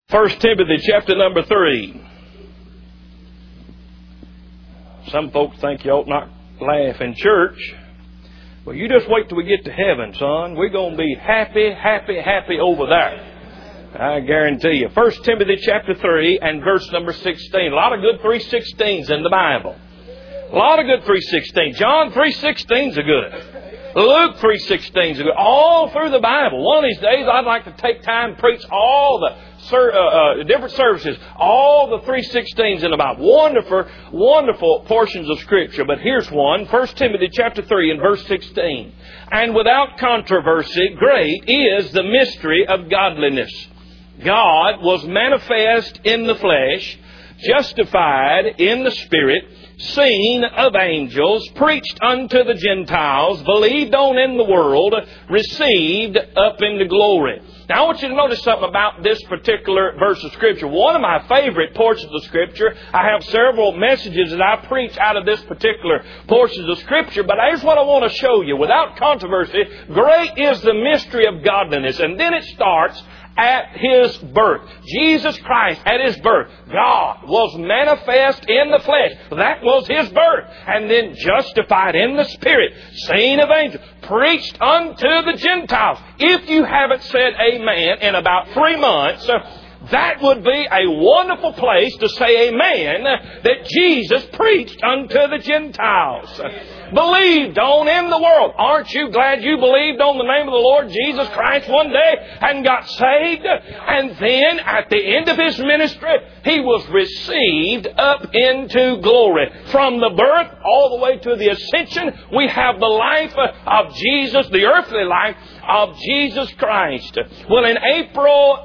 1 Timothy chapter number 3. Some folks think you ought not laugh in church. Well, you just wait till we get to heaven, son. We're going to be happy, happy, happy over there. I guarantee you. 1 Timothy chapter 3 and verse number 16. A lot of good 3:16s in the Bible. A lot of good 3:16. John 3:16s are good. Luke 3:16 is good. All through the Bible. One of these days I'd like to take time and preach all the different services. All the 3:16s in the Bible. Wonderful, wonderful portions of Scripture. But here's one. 1 Timothy chapter 3 and verse 16. And without controversy, great is the mystery of godliness. God was manifest in the flesh, justified in the Spirit, seen of angels, preached unto the Gentiles, believed on in the world, received up into glory. Now I want you to notice something about this particular verse of Scripture. One of my favorite portions of Scripture, I have several messages that I preach out of this particular portion of Scripture, but here's what I want to show you. Without controversy, great is the mystery of godliness. And then it starts at His birth. Jesus Christ, at His birth, God was manifest in the flesh. That was His birth. And then justified in the Spirit, seen of angels, preached unto the Gentiles. If you haven't said amen in about 3 months, that would be a wonderful place to say amen, that Jesus preached unto the Gentiles. Believed on in the world. Aren't you glad you believed on the name of the Lord Jesus Christ one day and got saved? And then at the end of His ministry, He was received up into glory. From the birth all the way to the ascension, we have the life of Jesus, the earthly life of Jesus Christ. Well, in April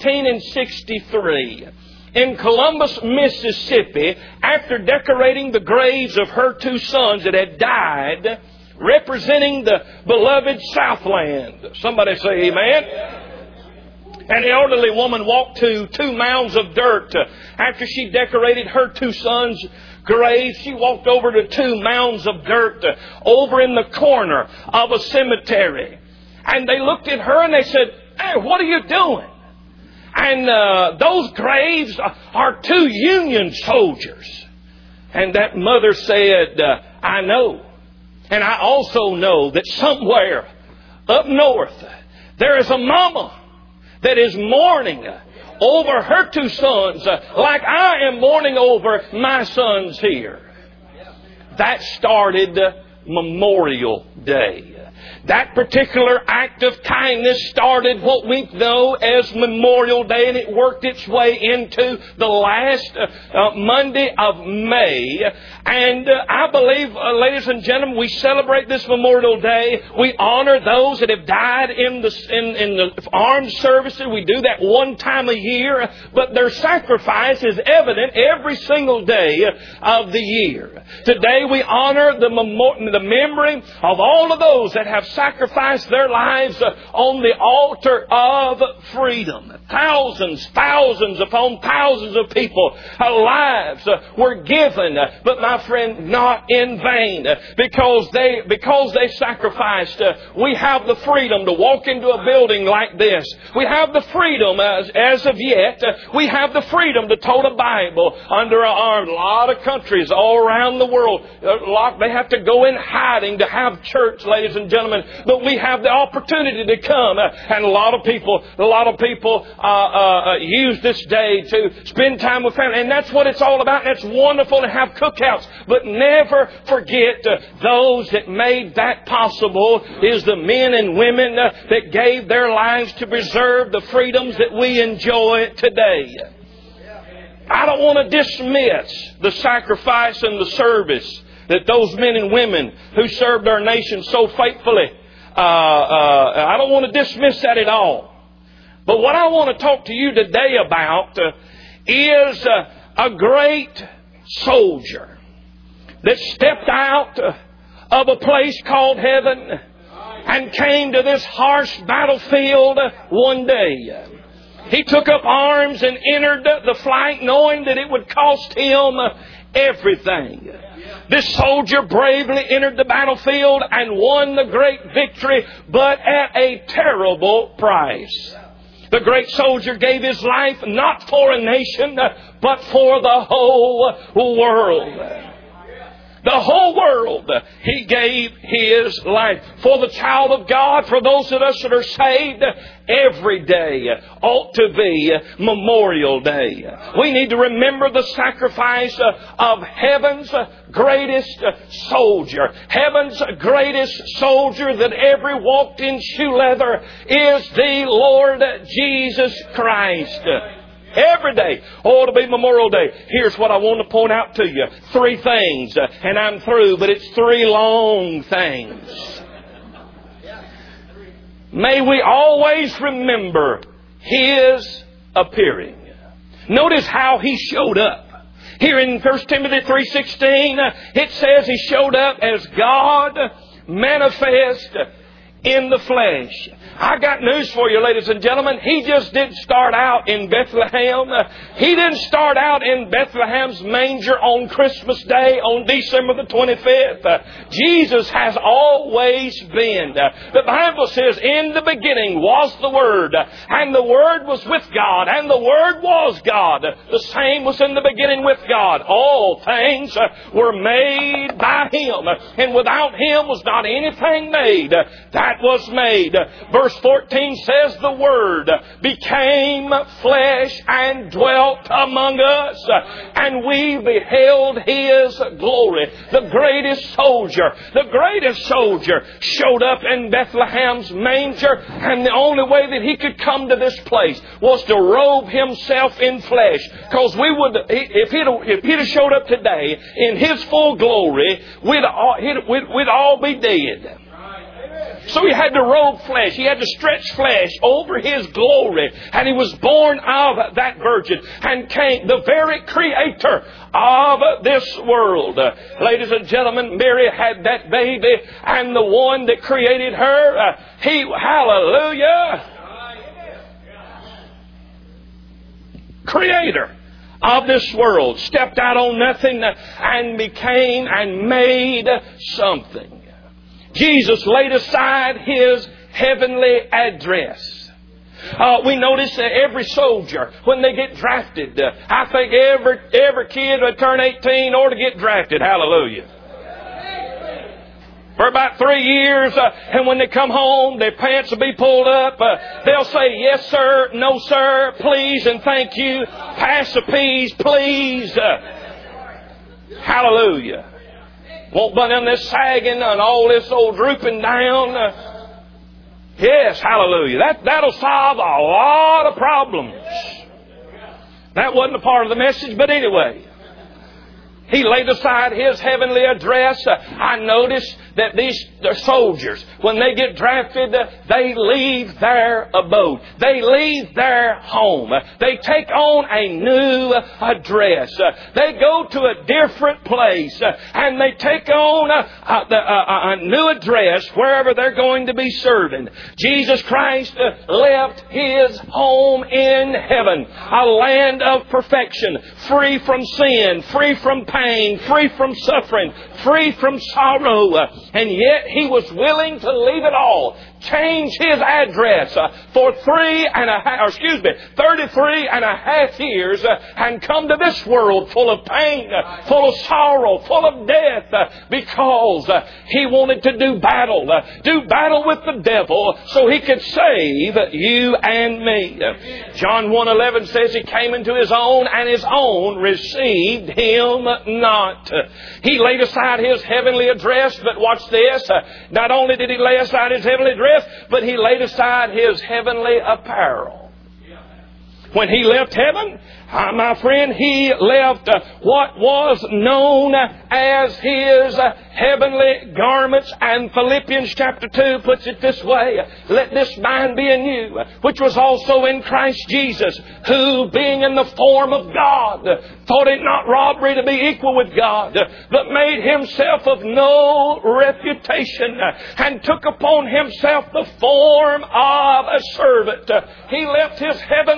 1863, in Columbus, Mississippi, after decorating the graves of her 2 sons that had died, representing the beloved Southland. Somebody say amen. An elderly woman walked to 2 mounds of dirt. After she decorated her 2 sons' graves, she walked over to 2 mounds of dirt over in the corner of a cemetery. And they looked at her and they said, "Hey, what are you doing?" And those graves are 2 Union soldiers. And that mother said, "I know. And I also know that somewhere up north there is a mama that is mourning over her 2 sons like I am mourning over my sons here." That started Memorial Day. That particular act of kindness started what we know as Memorial Day, and it worked its way into the last Monday of May. And I believe, ladies and gentlemen, we celebrate this Memorial Day. We honor those that have died in the armed services. We do that one time a year, but their sacrifice is evident every single day of the year. Today we honor the memory of all of those that have sacrificed their lives on the altar of freedom. Thousands upon thousands of people, lives were given, but my friend, not in vain. Because they sacrificed, we have the freedom to walk into a building like this. We have the freedom, as of yet, we have the freedom to tote a Bible under our arm. A lot of countries all around the world, they have to go in hiding to have church, ladies and gentlemen. But we have the opportunity to come, and a lot of people use this day to spend time with family, and that's what it's all about. And it's wonderful to have cookouts, but never forget those that made that possible is the men and women that gave their lives to preserve the freedoms that we enjoy today. I don't want to dismiss the sacrifice and the service that those men and women who served our nation so faithfully, I don't want to dismiss that at all. But what I want to talk to you today about is a great soldier that stepped out of a place called heaven and came to this harsh battlefield one day. He took up arms and entered the fight knowing that it would cost him everything. This soldier bravely entered the battlefield and won the great victory, but at a terrible price. The great soldier gave his life not for a nation, but for the whole world. The whole world. He gave His life. For the child of God, for those of us that are saved, every day ought to be Memorial Day. We need to remember the sacrifice of heaven's greatest soldier. Heaven's greatest soldier that ever walked in shoe leather is the Lord Jesus Christ. Every day ought to be Memorial Day. Here's what I want to point out to you. 3 things, and I'm through, but it's 3 long things. May we always remember His appearing. Notice how He showed up. Here in 1 Timothy 3:16, it says He showed up as God manifest in the flesh. I got news for you, ladies and gentlemen. He just didn't start out in Bethlehem. He didn't start out in Bethlehem's manger on Christmas Day on December the 25th. Jesus has always been. The Bible says, in the beginning was the Word, and the Word was with God, and the Word was God. The same was in the beginning with God. All things were made by Him, and without Him was not anything made that was made. Verse 14 says, the Word became flesh and dwelt among us, and we beheld His glory. The greatest soldier showed up in Bethlehem's manger, and the only way that He could come to this place was to robe Himself in flesh. Because if He'd have showed up today in His full glory, we'd all be dead. So He had to robe flesh. He had to stretch flesh over His glory. And He was born of that virgin and came the very creator of this world. Ladies and gentlemen, Mary had that baby, and the one that created her, hallelujah, creator of this world, stepped out on nothing and became and made something. Jesus laid aside His heavenly address. We notice that every soldier, when they get drafted, I think every kid that turn 18 ought to get drafted. Hallelujah. For about 3 years, and when they come home, their pants will be pulled up. They'll say, yes, sir, no, sir, please, and thank you. Pass the peas, please. Hallelujah. Won't but them this sagging and all this old drooping down. Yes, hallelujah. That'll solve a lot of problems. That wasn't a part of the message, but anyway. He laid aside His heavenly address. I noticed that these soldiers, when they get drafted, they leave their abode. They leave their home. They take on a new address. They go to a different place, and they take on a new address wherever they're going to be serving. Jesus Christ left His home in heaven, a land of perfection, free from sin, free from pain, free from suffering, free from sorrow. And yet He was willing to leave it all, change His address for 33 and a half years, and come to this world full of pain, full of sorrow, full of death, because He wanted to do battle with the devil so He could save you and me. John 1:11 says He came into His own, and His own received Him not. He laid aside His heavenly address, but watch this. Not only did He lay aside His heavenly address, but He laid aside His heavenly apparel. When He left heaven, my friend, He left what was known as His heavenly garments. And Philippians chapter 2 puts it this way: let this mind be in you, which was also in Christ Jesus, who being in the form of God, thought it not robbery to be equal with God, but made Himself of no reputation, and took upon Himself the form of a servant. He left His heavenly apparel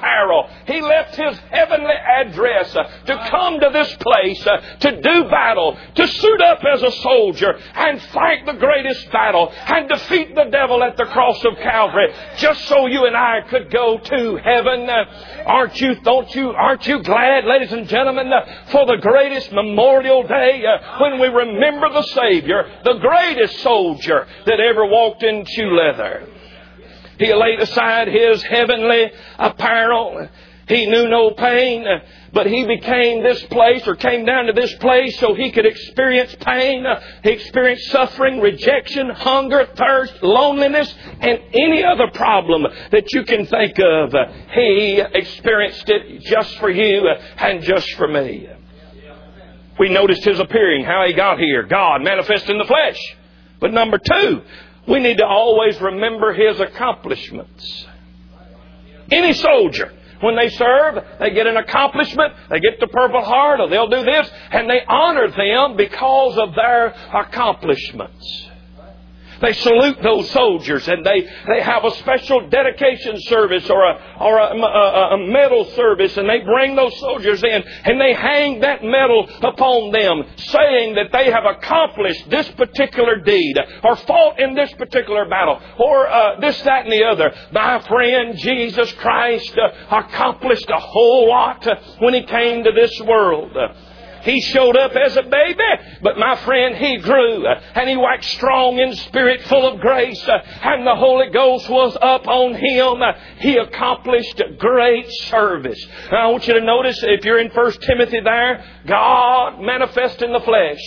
apparel. He left his heavenly address to come to this place to do battle, to suit up as a soldier and fight the greatest battle and defeat the devil at the cross of Calvary, just so you and I could go to heaven. Aren't you glad, ladies and gentlemen, for the greatest Memorial Day when we remember the Savior, the greatest soldier that ever walked in shoe leather. He laid aside his heavenly apparel. He knew no pain, but he became this place, or came down to this place so he could experience pain. He experienced suffering, rejection, hunger, thirst, loneliness, and any other problem that you can think of. He experienced it just for you and just for me. We noticed his appearing, how he got here. God manifest in the flesh. But number two, we need to always remember his accomplishments. Any soldier, when they serve, they get an accomplishment, they get the Purple Heart, or they'll do this, and they honor them because of their accomplishments. They salute those soldiers, and they have a special dedication service or a medal service, and they bring those soldiers in, and they hang that medal upon them, saying that they have accomplished this particular deed, or fought in this particular battle, or this, that, and the other. My friend, Jesus Christ accomplished a whole lot when He came to this world. He showed up as a baby, but my friend, He grew, and He waxed strong in spirit, full of grace, and the Holy Ghost was up on Him. He accomplished great service. Now, I want you to notice, if you're in 1 Timothy there, God manifest in the flesh,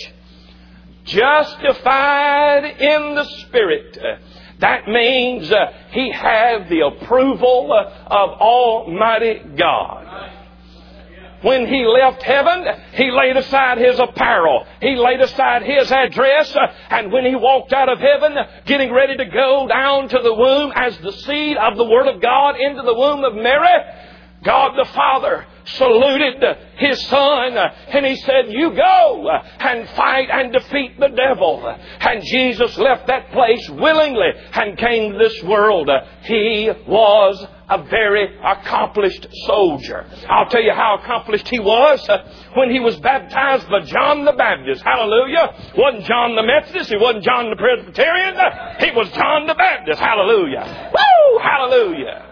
justified in the Spirit. That means He had the approval of Almighty God. When He left heaven, He laid aside His apparel. He laid aside His address. And when He walked out of heaven, getting ready to go down to the womb as the seed of the Word of God into the womb of Mary, God the Father saluted His Son, and He said, you go and fight and defeat the devil. And Jesus left that place willingly and came to this world. He was a very accomplished soldier. I'll tell you how accomplished he was when he was baptized by John the Baptist. Hallelujah. Wasn't John the Methodist. He wasn't John the Presbyterian. He was John the Baptist. Hallelujah. Woo! Hallelujah.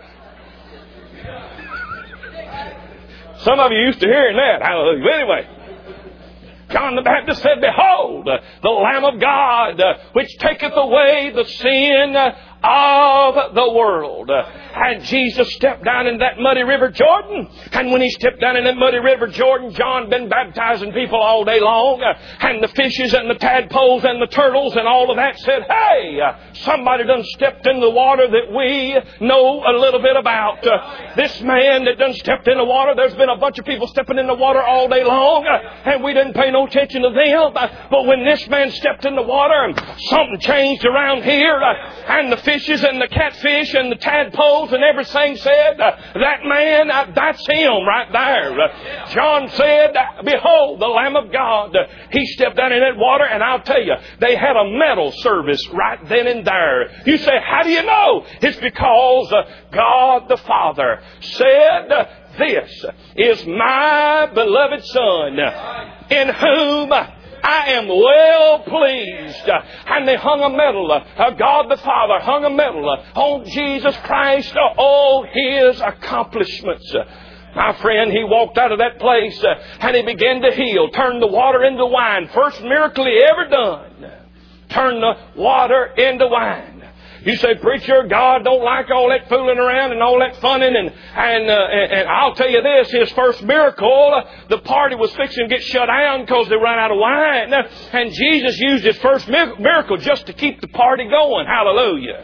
Some of you used to hearing that. Hallelujah. But anyway, John the Baptist said, behold, the Lamb of God, which taketh away the sin of the world. And Jesus stepped down in that muddy river Jordan. And when He stepped down in that muddy river Jordan, John been baptizing people all day long. And the fishes and the tadpoles and the turtles and all of that said, hey, somebody done stepped in the water that we know a little bit about. This man that done stepped in the water, there's been a bunch of people stepping in the water all day long. And we didn't pay no attention to them. But when this man stepped in the water, something changed around here. And the fishes and the catfish and the tadpoles and everything said, that man, that's him right there. John said, behold, the Lamb of God. He stepped down in that water, and I'll tell you, they had a medal service right then and there. You say, how do you know? It's because God the Father said, this is my beloved Son, in whom I am well pleased. And they hung a medal. God the Father hung a medal on Jesus Christ, all His accomplishments. My friend, He walked out of that place and He began to heal. Turned the water into wine. First miracle He ever done. Turned the water into wine. You say, preacher, God don't like all that fooling around and all that funning. And I'll tell you this, His first miracle, the party was fixing to get shut down because they ran out of wine. And Jesus used His first miracle just to keep the party going. Hallelujah.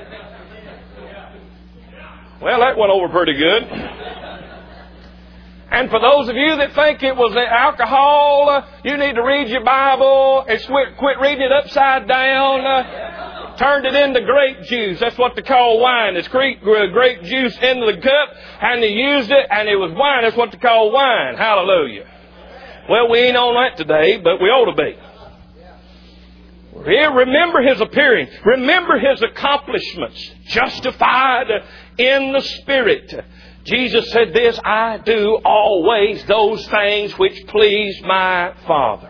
Well, that went over pretty good. And for those of you that think it was alcohol, you need to read your Bible and quit reading it upside down. Turned it into grape juice. That's what they call wine. It's grape juice into the cup, and they used it, and it was wine. That's what they call wine. Hallelujah. Well, we ain't on that today, but we ought to be. Here, remember His appearing. Remember His accomplishments. Justified in the Spirit. Jesus said this, I do always those things which please my Father.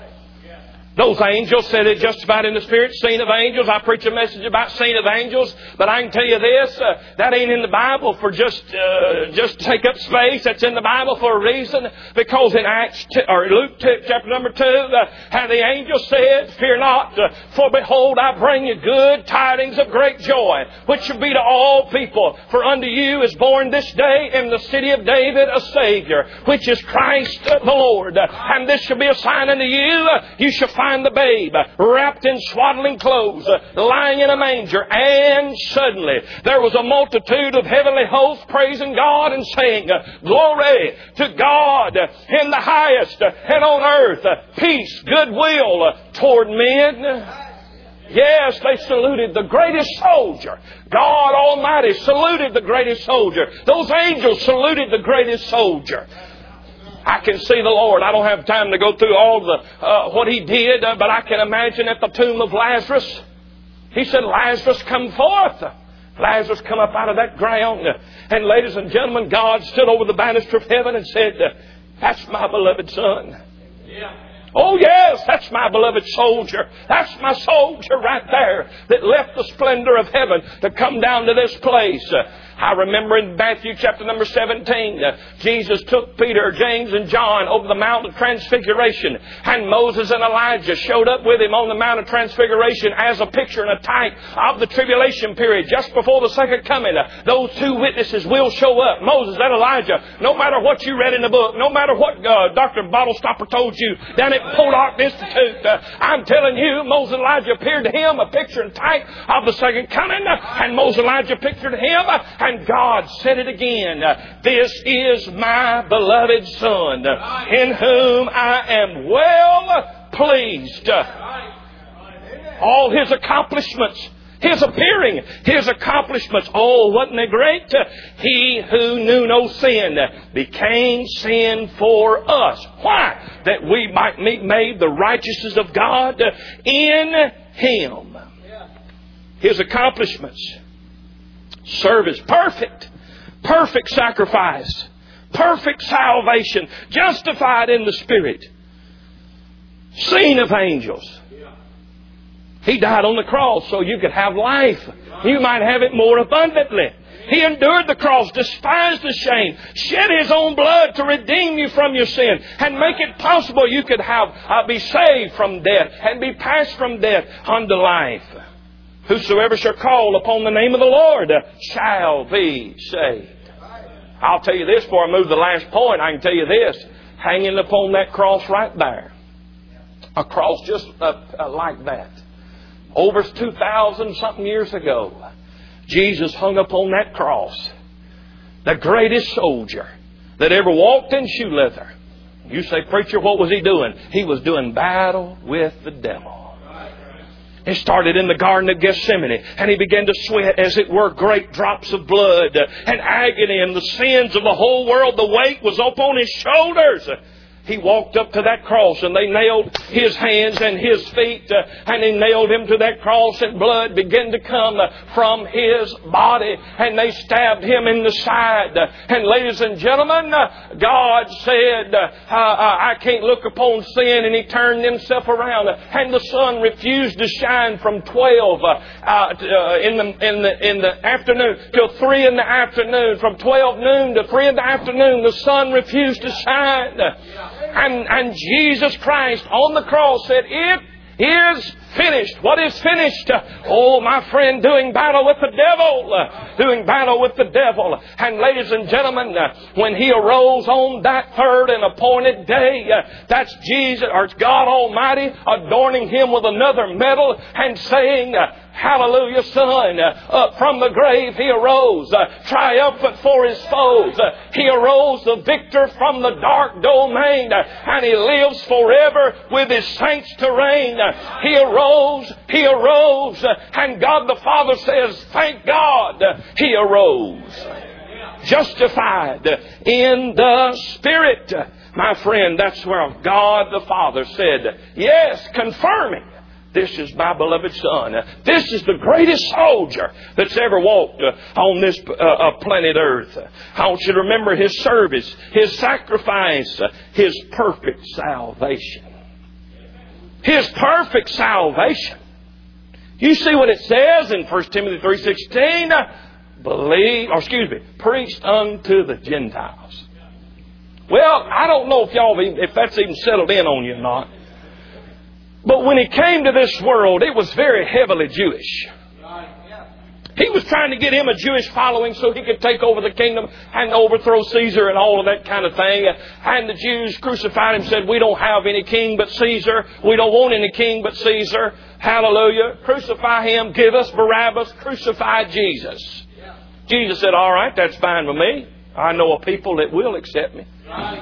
Those angels said it just about in the Spirit, seen of angels. I preach a message about seen of angels, but I can tell you this, that ain't in the Bible for just take up space. That's in the Bible for a reason, because in Luke chapter number 2, how the angel said, fear not, for behold, I bring you good tidings of great joy, which shall be to all people. For unto you is born this day in the city of David a Savior, which is Christ the Lord. And this shall be a sign unto you, you shall find the babe wrapped in swaddling clothes, lying in a manger. And suddenly there was a multitude of heavenly hosts praising God and saying, glory to God in the highest, and on earth peace, goodwill toward men. Yes, they saluted the greatest soldier. God Almighty saluted the greatest soldier. Those angels saluted the greatest soldier. I can see the Lord. I don't have time to go through all the what He did, but I can imagine at the tomb of Lazarus. He said, Lazarus, come forth. Lazarus come up out of that ground. And ladies and gentlemen, God stood over the banister of heaven and said, that's my beloved son. Yeah. Oh yes, that's my beloved soldier. That's my soldier right there that left the splendor of heaven to come down to this place. I remember in Matthew chapter number 17, Jesus took Peter, James, and John over the Mount of Transfiguration. And Moses and Elijah showed up with him on the Mount of Transfiguration as a picture and a type of the tribulation period. Just before the second coming, those two witnesses will show up, Moses and Elijah. No matter what you read in the book, no matter what Dr. Bottlestopper told you down at Poldark Institute, I'm telling you, Moses and Elijah appeared to him, a picture and type of the second coming. And Moses and Elijah pictured him. And God said it again. This is my beloved Son, in whom I am well pleased. All His accomplishments, His appearing, His accomplishments. Oh, wasn't they great? He who knew no sin became sin for us. Why? That we might be made the righteousness of God in Him. His accomplishments. Service, perfect sacrifice, perfect salvation, justified in the Spirit, seen of angels. He died on the cross so you could have life. You might have it more abundantly. He endured the cross, despised the shame, shed His own blood to redeem you from your sin and make it possible you could be saved from death and be passed from death unto life. Whosoever shall call upon the name of the Lord shall be saved. I'll tell you this before I move to the last point. I can tell you this. Hanging upon that cross right there. A cross just like that. Over 2,000 something years ago. Jesus hung upon that cross. The greatest soldier that ever walked in shoe leather. You say, preacher, what was He doing? He was doing battle with the devil. It started in the Garden of Gethsemane, and He began to sweat, as it were, great drops of blood and agony, and the sins of the whole world. The weight was upon His shoulders. He walked up to that cross, and they nailed His hands and His feet, and they nailed Him to that cross, and blood began to come from His body, and they stabbed Him in the side. And ladies and gentlemen, God said, I can't look upon sin, and He turned Himself around, and the sun refused to shine from 12 in the afternoon till 3 in the afternoon. From 12 noon to 3 in the afternoon, the sun refused to shine. And Jesus Christ on the cross said, it is finished. What is finished? Oh, my friend, doing battle with the devil. Doing battle with the devil. And ladies and gentlemen, when He arose on that third and appointed day, that's Jesus, or it's God Almighty adorning Him with another medal and saying, hallelujah, son. Up from the grave He arose, triumphant for His foes. He arose the victor from the dark domain, and He lives forever with His saints to reign. He arose, and God the Father says, thank God He arose. Justified in the Spirit. My friend, that's where God the Father said, yes, confirming This is my beloved Son. This is the greatest soldier that's ever walked on this planet Earth. I want you to remember His service, His sacrifice, His perfect salvation. His perfect salvation. You see what it says in 1 Timothy 3:16? Preached unto the Gentiles. Well, I don't know if that's even settled in on you or not. But when He came to this world, it was very heavily Jewish. He was trying to get Him a Jewish following so He could take over the kingdom and overthrow Caesar and all of that kind of thing. And the Jews crucified Him, said, we don't have any king but Caesar. We don't want any king but Caesar. Hallelujah. Crucify Him. Give us Barabbas. Crucify Jesus. Jesus said, all right, that's fine with me. I know a people that will accept me.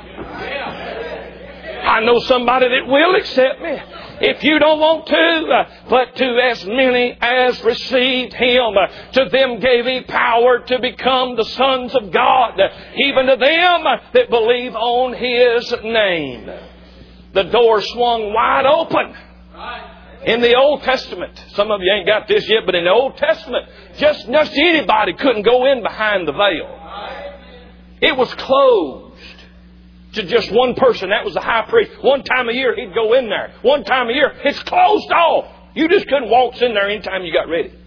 I know somebody that will accept me. If you don't want to, but to as many as received Him, to them gave He power to become the sons of God, even to them that believe on His name. The door swung wide open. In the Old Testament, some of you ain't got this yet, but in the Old Testament, just anybody couldn't go in behind the veil. It was closed to just one person. That was the high priest. One time a year, he'd go in there. One time a year, it's closed off. You just couldn't walk in there anytime you got ready.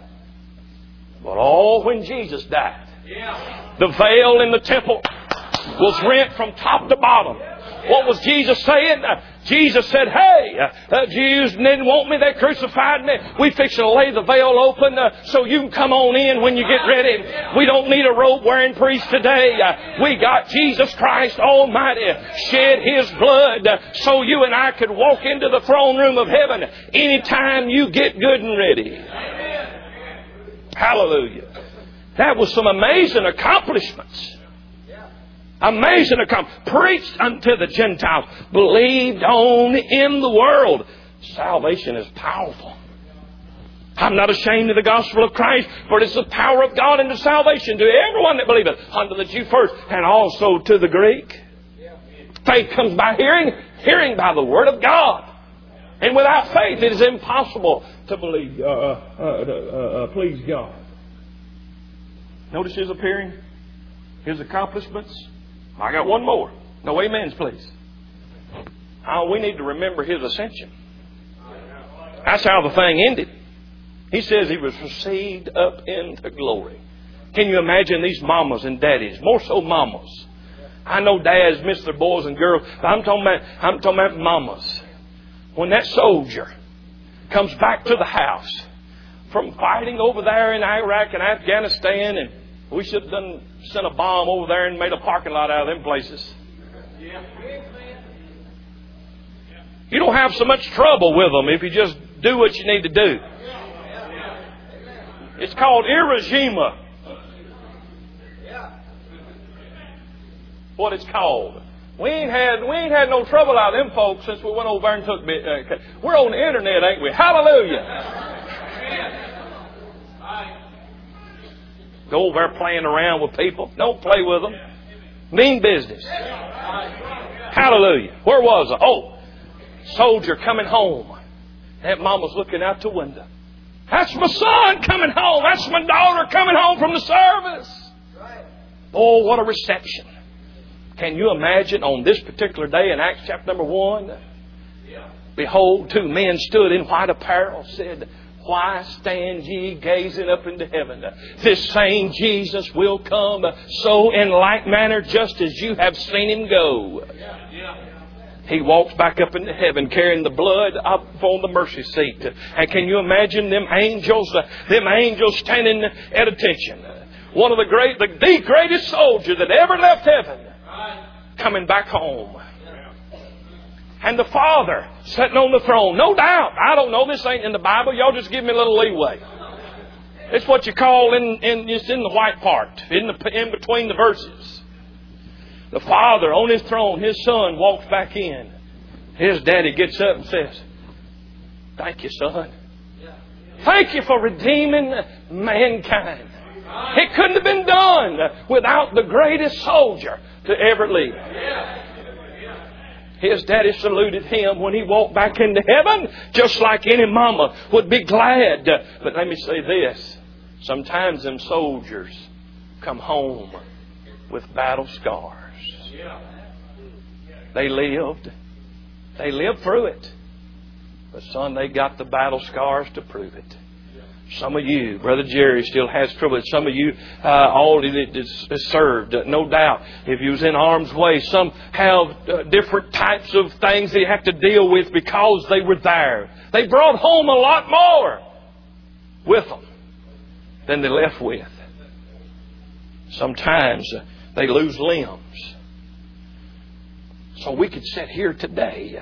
But when Jesus died, the veil in the temple was rent from top to bottom. What was Jesus saying? Jesus said, hey, Jews didn't want me. They crucified me. We fixing to lay the veil open so you can come on in when you get ready. We don't need a robe-wearing priest today. We got Jesus Christ Almighty shed His blood so you and I could walk into the throne room of heaven anytime you get good and ready. Hallelujah. That was some amazing accomplishments. Amazing accomplishment. Preached unto the Gentiles. Believed on in the world. Salvation is powerful. I'm not ashamed of the gospel of Christ, for it is the power of God unto salvation to everyone that believeth, unto the Jew first, and also to the Greek. Faith comes by hearing, hearing by the Word of God. And without faith, it is impossible to believe, please God. Notice His appearing, His accomplishments. I got one more. No amens, please. We need to remember His ascension. That's how the thing ended. He says He was received up into glory. Can you imagine these mamas and daddies? More so mamas. I know dads miss their boys and girls, but I'm talking about mamas. When that soldier comes back to the house from fighting over there in Iraq and Afghanistan, and we should have sent a bomb over there and made a parking lot out of them places. You don't have so much trouble with them if you just do what you need to do. It's called Hiroshima. What it's called. We ain't had no trouble out of them folks since we went over there and took. We're on the internet, ain't we? Hallelujah. Go over there playing around with people. Don't play with them. Mean business. Hallelujah. Where was I? Soldier coming home. That mama's looking out the window. That's my son coming home. That's my daughter coming home from the service. Oh, what a reception. Can you imagine on this particular day in Acts chapter number 1? Behold, 2 men stood in white apparel, said, why stand ye gazing up into heaven? This same Jesus will come, so in like manner just as you have seen Him go. He walks back up into heaven carrying the blood up on the mercy seat. And can you imagine them angels standing at attention? One of the greatest soldier that ever left heaven coming back home. And the Father sitting on the throne. No doubt. I don't know. This ain't in the Bible. Y'all just give me a little leeway. It's what you call it's in the white part. In between the verses. The Father on His throne. His Son walks back in. His daddy gets up and says, thank you, son. Thank you for redeeming mankind. It couldn't have been done without the greatest soldier to ever live. His daddy saluted him when he walked back into heaven, just like any mama would be glad. But let me say this. Sometimes them soldiers come home with battle scars. They lived through it. But son, they got the battle scars to prove it. Some of you, Brother Jerry still has trouble. Some of you, all that served, no doubt. If you was in harm's way, some have different types of things they have to deal with because they were there. They brought home a lot more with them than they left with. Sometimes they lose limbs. So we could sit here today.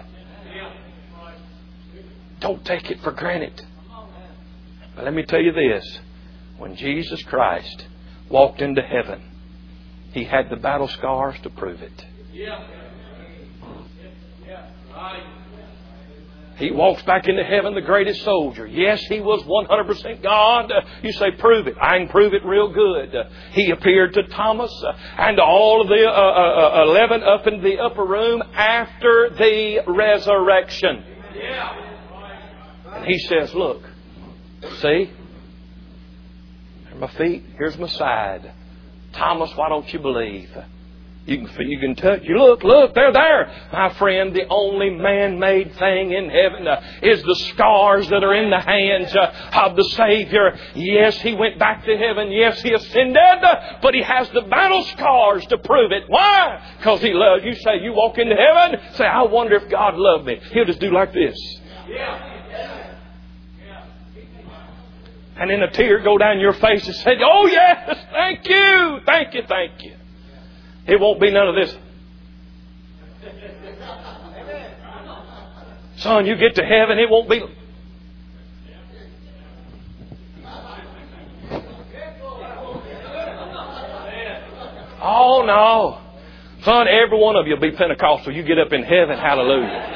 Don't take it for granted. But let me tell you this. When Jesus Christ walked into heaven, He had the battle scars to prove it. He walks back into heaven the greatest soldier. Yes, He was 100% God. You say, prove it. I can prove it real good. He appeared to Thomas and to all of the 11 up in the upper room after the resurrection. And He says, look, see? Here's my feet. Here's my side. Thomas, why don't you believe? You can touch. You look, they're there. My friend, the only man-made thing in heaven is the scars that are in the hands of the Savior. Yes, He went back to heaven. Yes, He ascended. But He has the battle scars to prove it. Why? Because He loves you. Say, you walk into heaven, say, I wonder if God loved me. He'll just do like this. And then a tear go down your face and say, oh yes, thank you, thank you, thank you. It won't be none of this. Son, you get to heaven, it won't be. Oh no. Son, every one of you will be Pentecostal. You get up in heaven, hallelujah.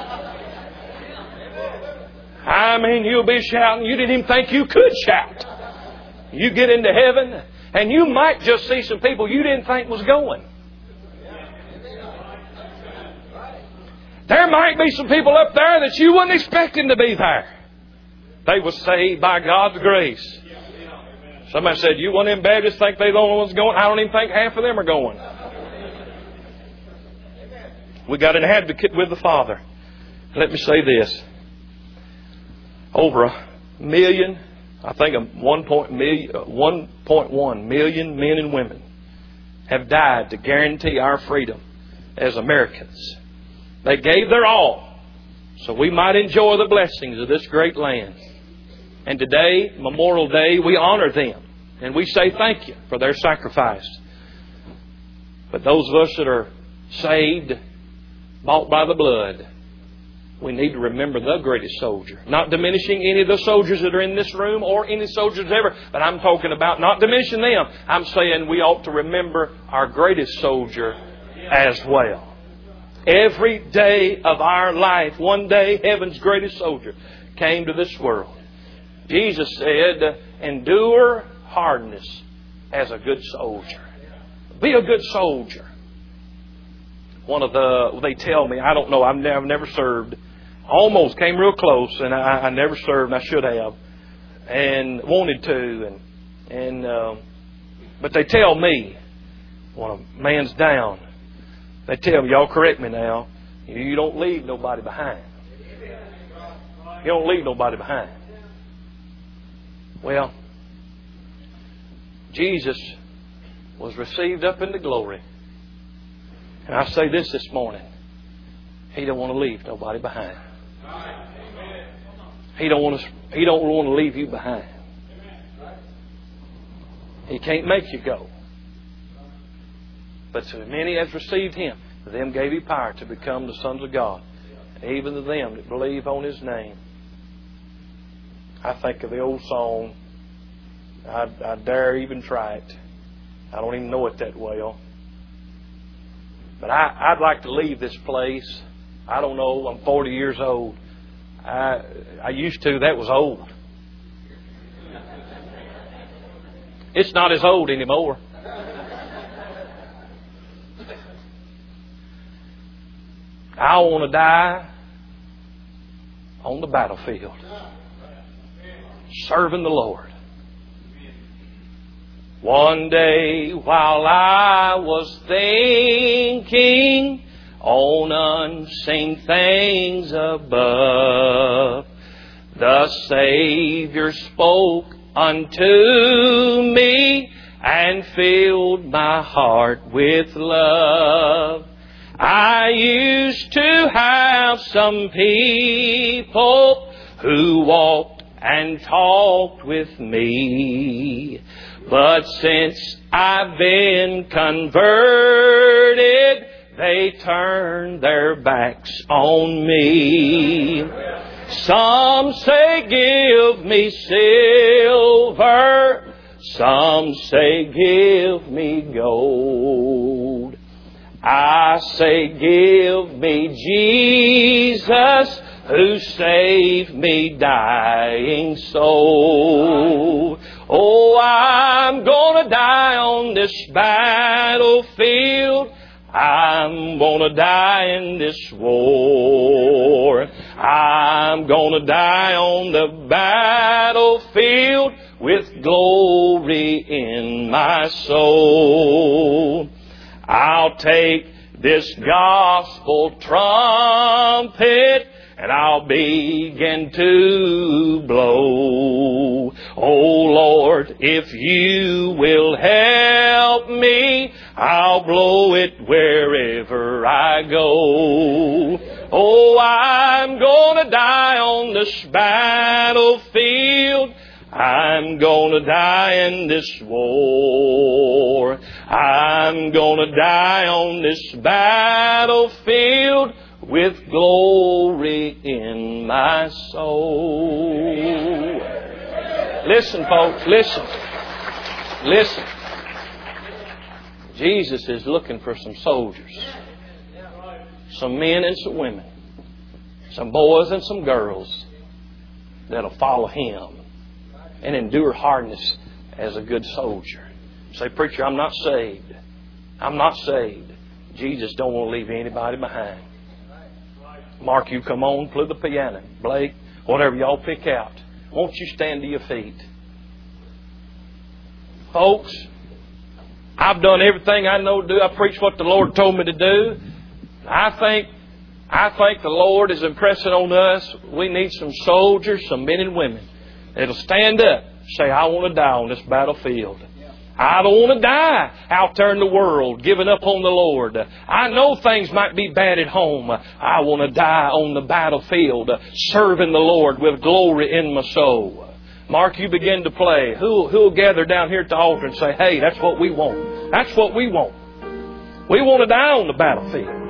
I mean, you'll be shouting. You didn't even think you could shout. You get into heaven, and you might just see some people you didn't think was going. There might be some people up there that you wasn't expecting to be there. They were saved by God's grace. Somebody said, you one of them Baptists think they're the only ones going? I don't even think half of them are going. We got an advocate with the Father. Let me say this. Over 1 million, I think 1.1 million men and women have died to guarantee our freedom as Americans. They gave their all so we might enjoy the blessings of this great land. And today, Memorial Day, we honor them and we say thank you for their sacrifice. But those of us that are saved, bought by the blood, we need to remember the greatest soldier. Not diminishing any of the soldiers that are in this room or any soldiers ever. But I'm talking about not diminishing them. I'm saying we ought to remember our greatest soldier as well. Every day of our life, one day, heaven's greatest soldier came to this world. Jesus said, endure hardness as a good soldier. Be a good soldier. They tell me, I don't know, I've never served. Almost came real close, and I never served, and I should have, and wanted to, but they tell me when a man's down, they tell me, y'all correct me now, you don't leave nobody behind. You don't leave nobody behind. Well, Jesus was received up into glory, and I say this morning, He don't want to leave nobody behind. He don't want to leave you behind. He can't make you go. But to many as received Him, to them gave He power to become the sons of God, even to them that believe on His name. I think of the old song, I dare even try it. I don't even know it that well. But I'd like to leave this place. I don't know, I'm 40 years old. I used to, that was old. It's not as old anymore. I want to die on the battlefield, serving the Lord. One day while I was thinking on unseen things above, the Savior spoke unto me and filled my heart with love. I used to have some people who walked and talked with me, but since I've been converted, they turned their backs on me. Some say give me silver, some say give me gold. I say give me Jesus, who saved me dying soul. Oh, I'm gonna die on this battlefield. I'm gonna die in this war. I'm gonna die on the battlefield with glory in my soul. I'll take this gospel trumpet and I'll begin to blow. Oh Lord, if you will help me, I'll blow it wherever I go. Oh, I'm gonna die on this battlefield. I'm gonna die in this war. I'm gonna die on this battlefield with glory in my soul. Listen, folks, listen. Listen. Jesus is looking for some soldiers. Some men and some women. Some boys and some girls that'll follow Him and endure hardness as a good soldier. Say, preacher, I'm not saved. I'm not saved. Jesus don't want to leave anybody behind. Mark, you come on, play the piano. Blake, whatever y'all pick out. Won't you stand to your feet? Folks, I've done everything I know to do. I preached what the Lord told me to do. I think the Lord is impressing on us. We need some soldiers, some men and women that'll stand up and say, I want to die on this battlefield. I don't want to die out there in the world, giving up on the Lord. I know things might be bad at home. I want to die on the battlefield, serving the Lord with glory in my soul. Mark, you begin to play. Who'll gather down here at the altar and say, hey, that's what we want. That's what we want. We want to die on the battlefield.